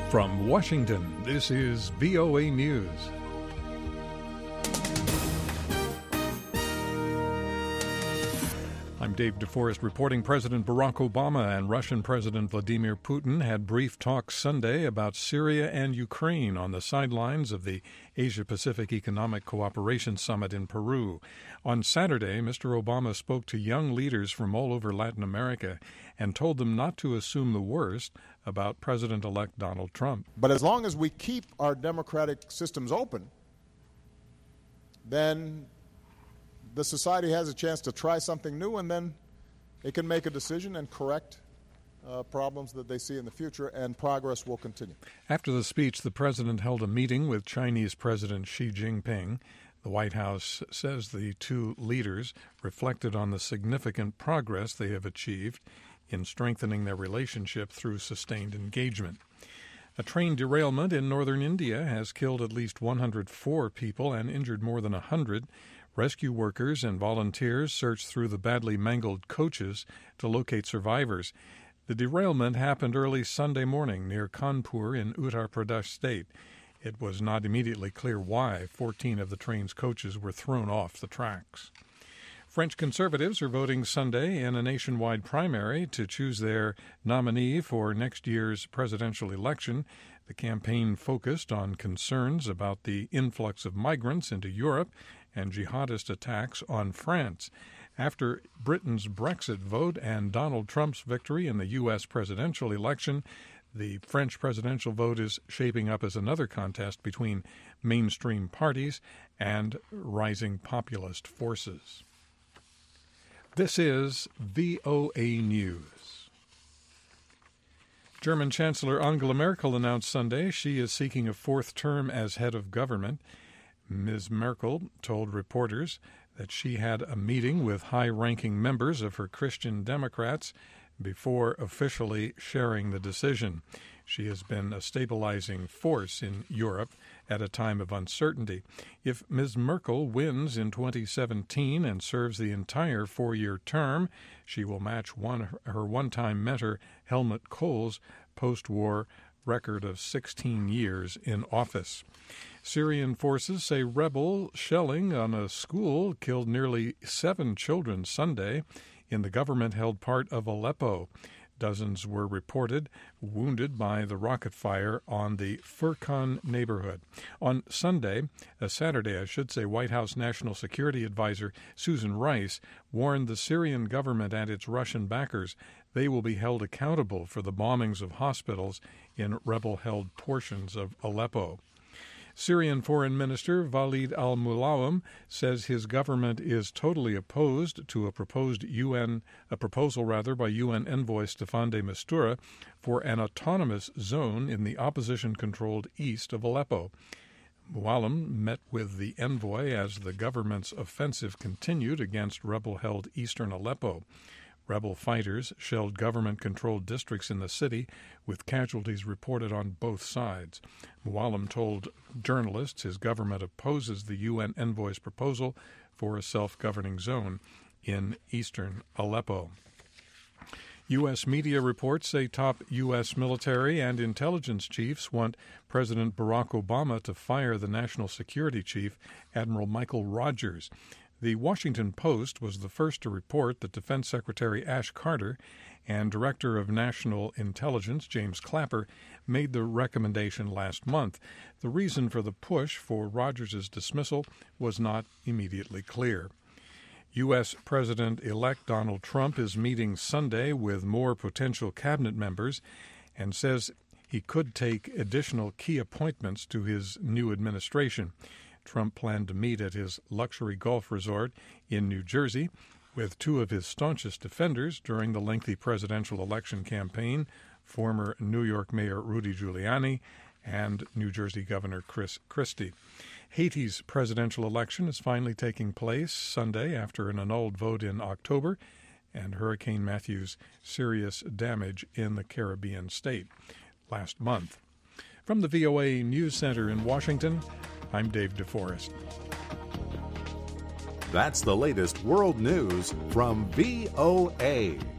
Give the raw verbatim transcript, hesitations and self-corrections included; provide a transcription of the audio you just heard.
From Washington, this is V O A News. I'm Dave DeForest reporting. President Barack Obama and Russian President Vladimir Putin had brief talks Sunday about Syria and Ukraine on the sidelines of the Asia-Pacific Economic Cooperation Summit in Peru. On Saturday, Mister Obama spoke to young leaders from all over Latin America and told them not to assume the worst about President-elect Donald Trump. But as long as we keep our democratic systems open, then the society has a chance to try something new, and then it can make a decision and correct uh, problems that they see in the future, and progress will continue. After the speech, the president held a meeting with Chinese President Xi Jinping. The White House says the two leaders reflected on the significant progress they have achieved in strengthening their relationship through sustained engagement. A train derailment in northern India has killed at least one hundred four people and injured more than one hundred. Rescue workers and volunteers searched through the badly mangled coaches to locate survivors. The derailment happened early Sunday morning near Kanpur in Uttar Pradesh state. It was not immediately clear why fourteen of the train's coaches were thrown off the tracks. French conservatives are voting Sunday in a nationwide primary to choose their nominee for next year's presidential election. The campaign focused on concerns about the influx of migrants into Europe and jihadist attacks on France. After Britain's Brexit vote and Donald Trump's victory in the U S presidential election, the French presidential vote is shaping up as another contest between mainstream parties and rising populist forces. This is V O A News. German Chancellor Angela Merkel announced Sunday she is seeking a fourth term as head of government. Miz Merkel told reporters that she had a meeting with high-ranking members of her Christian Democrats before officially sharing the decision. She has been a stabilizing force in Europe at a time of uncertainty. If Miz Merkel wins in twenty seventeen and serves the entire four-year term, she will match one, her one-time mentor Helmut Kohl's post-war record of sixteen years in office. Syrian forces say rebel shelling on a school killed nearly seven children Sunday in the government-held part of Aleppo. Dozens were reported wounded by the rocket fire on the Furqan neighborhood. On Sunday, uh, Saturday, I should say, White House National Security Advisor Susan Rice warned the Syrian government and its Russian backers they will be held accountable for the bombings of hospitals in rebel-held portions of Aleppo. Syrian Foreign Minister Walid al-Muallem says his government is totally opposed to a proposed U N a proposal rather by U N envoy Staffan de Mistura for an autonomous zone in the opposition-controlled east of Aleppo. Muallem met with the envoy as the government's offensive continued against rebel-held eastern Aleppo. Rebel fighters shelled government-controlled districts in the city, with casualties reported on both sides. Muallem told journalists his government opposes the U N envoy's proposal for a self-governing zone in eastern Aleppo. U S media reports say top U S military and intelligence chiefs want President Barack Obama to fire the National Security Chief, Admiral Michael Rogers. The Washington Post was the first to report that Defense Secretary Ash Carter and Director of National Intelligence James Clapper made the recommendation last month. The reason for the push for Rogers' dismissal was not immediately clear. U S. President-elect Donald Trump is meeting Sunday with more potential cabinet members and says he could take additional key appointments to his new administration. Trump planned to meet at his luxury golf resort in New Jersey with two of his staunchest defenders during the lengthy presidential election campaign, former New York Mayor Rudy Giuliani and New Jersey Governor Chris Christie. Haiti's presidential election is finally taking place Sunday after an annulled vote in October and Hurricane Matthew's serious damage in the Caribbean state last month. From the V O A News Center in Washington, I'm Dave DeForest. That's the latest world news from V O A.